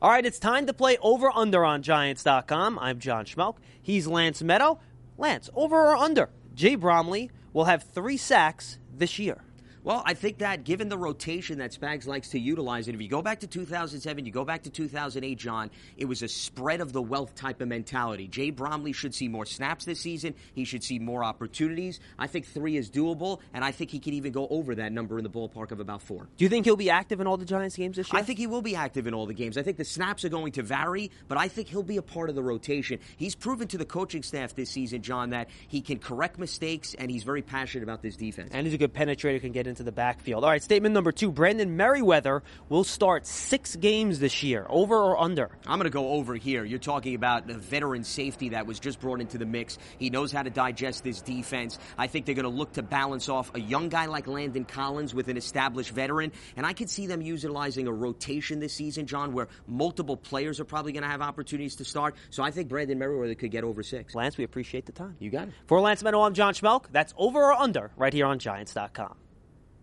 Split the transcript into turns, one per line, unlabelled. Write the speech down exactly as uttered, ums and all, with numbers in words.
All right, it's time to play over-under on Giants dot com. I'm John Schmelk. He's Lance Meadow. Lance, over or under? Jay Bromley will have three sacks this year.
Well, I think that given the rotation that Spags likes to utilize, and if you go back to two thousand seven, you go back to two thousand eight, John, it was a spread of the wealth type of mentality. Jay Bromley should see more snaps this season. He should see more opportunities. I think three is doable, and I think he can even go over that number in the ballpark of about four.
Do you think he'll be active in all the Giants games this year?
I think he will be active in all the games. I think the snaps are going to vary, but I think he'll be a part of the rotation. He's proven to the coaching staff this season, John, that he can correct mistakes, and he's very passionate about this defense.
And he's a good penetrator, can get into the backfield. All right, statement number two. Brandon Merriweather will start six games this year. Over or under?
I'm going to go over here. You're talking about a veteran safety that was just brought into the mix. He knows how to digest this defense. I think they're going to look to balance off a young guy like Landon Collins with an established veteran. And I could see them utilizing a rotation this season, John, where multiple players are probably going to have opportunities to start. So I think Brandon Merriweather could get over six.
Lance, we appreciate the time.
You got it.
For Lance Meadow, I'm John Schmelk. That's over or under right here on Giants dot com.